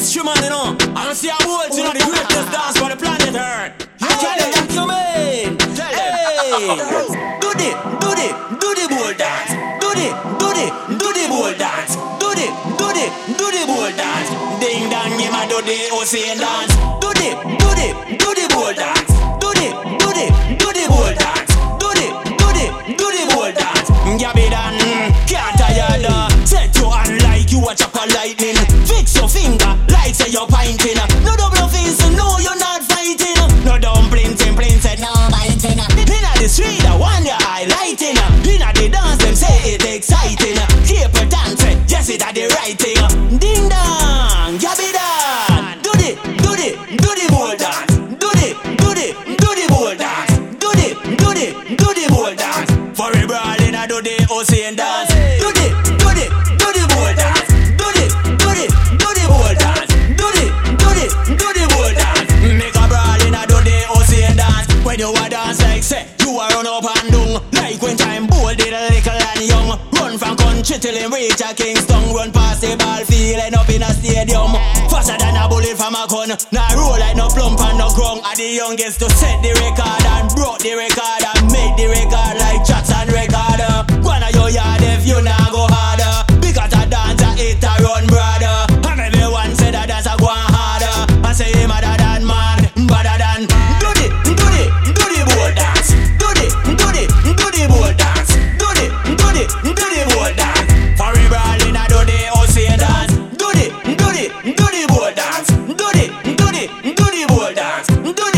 instrument, you know. I don't see a world, you know, the greatest dance on the planet Earth. You tell them what you mean. Tell them. Do the bowl dance. Do the bowl dance. Do the bowl dance. Ding dong, give me do the ocean dance. Do the bowl dance. Do the bowl dance. Do the bowl dance. Gabby dan, can't tire da. Set your hand like you a chop a lightning. Fix your finger like say you're pinting. No double face, no you're not fighting. No dumpling, plain said no biting. Inna the street, I want your highlighting. Inna the dance, them say it exciting. Keep a dancing, yes it a the right thing. Ding dong, Gabby dan. Do the bowl dance. Do the bowl dance. Do the bowl dance. For a brawl inna do the ocean dance. Do the bowl dance. Do the bowl dance. Do the bowl dance. Make a brawl inna do the ocean dance. When you a dance like say you a run up and down. Like when time bold did a little and young. Run from country till him reach a Kingston. Run past the ball field end up in a stadium. Faster than a bullet from a gun. Now roll like no plump and no grung. Are the youngest to set the record and broke the record and make the record like Jackson recorder. Wanna your yard if you nah go harder. Because a dancer it a run brother. And everyone say that that's a go harder. I say him other than man, better than. Do the bowl dance. Do the bowl dance. Do the bowl dance. For a brawl inna do the ocean dance. Do the bowl dance. Do the bowl dance.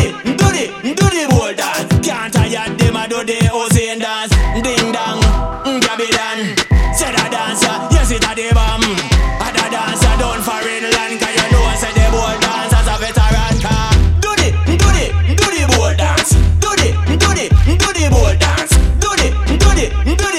Do the bowl dance. Can't tire them a do the ocean dance. Ding dong, Gabby dan. Say the dancer, yes it a the bomb. Other dancer down for inland, 'cause you know I say the bowl dance as a veteran car. Do the bowl dance. Do the bowl dance. Do the